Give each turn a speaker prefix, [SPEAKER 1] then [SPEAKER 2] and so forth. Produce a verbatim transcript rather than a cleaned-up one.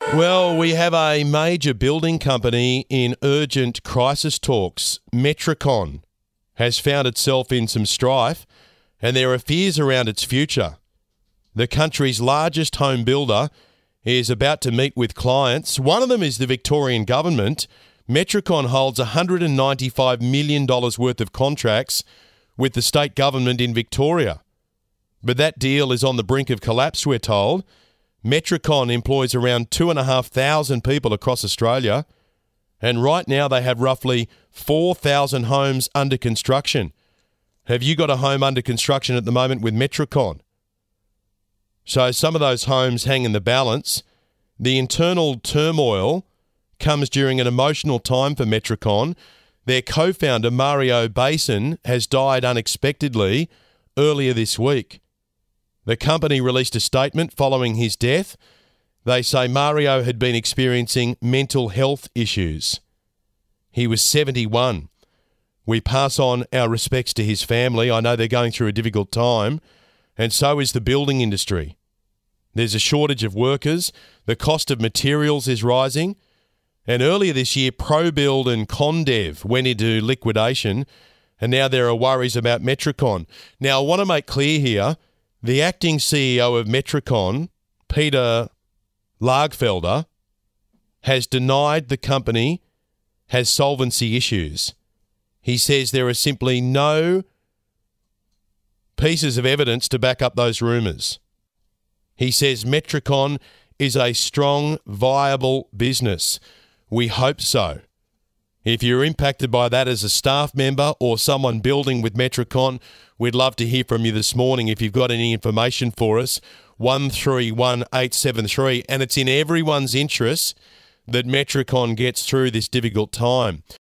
[SPEAKER 1] Well, we have a major building company in urgent crisis talks. Metricon has found itself in some strife, and there are fears around its future. The country's largest home builder is about to meet with clients. One of them is the Victorian government. Metricon holds one hundred ninety-five million dollars worth of contracts with the state government in Victoria. But that deal is on the brink of collapse, we're told. Metricon employs around two thousand five hundred people across Australia, and right now they have roughly four thousand homes under construction. Have you got a home under construction at the moment with Metricon? So some of those homes hang in the balance. The internal turmoil comes during an emotional time for Metricon. Their co-founder, Mario Basin, has died unexpectedly earlier this week. The company released a statement following his death. They say Mario had been experiencing mental health issues. He was seventy-one. We pass on our respects to his family. I know they're going through a difficult time, and so is the building industry. There's a shortage of workers. The cost of materials is rising. And earlier this year, ProBuild and Condev went into liquidation, and now there are worries about Metricon. Now, I want to make clear here, the acting C E O of Metricon, Peter Lagfelder, has denied the company has solvency issues. He says there are simply no pieces of evidence to back up those rumours. He says Metricon is a strong, viable business. We hope so. If you're impacted by that as a staff member or someone building with Metricon, we'd love to hear from you this morning if you've got any information for us. one three one eight seven three. And it's in everyone's interest that Metricon gets through this difficult time.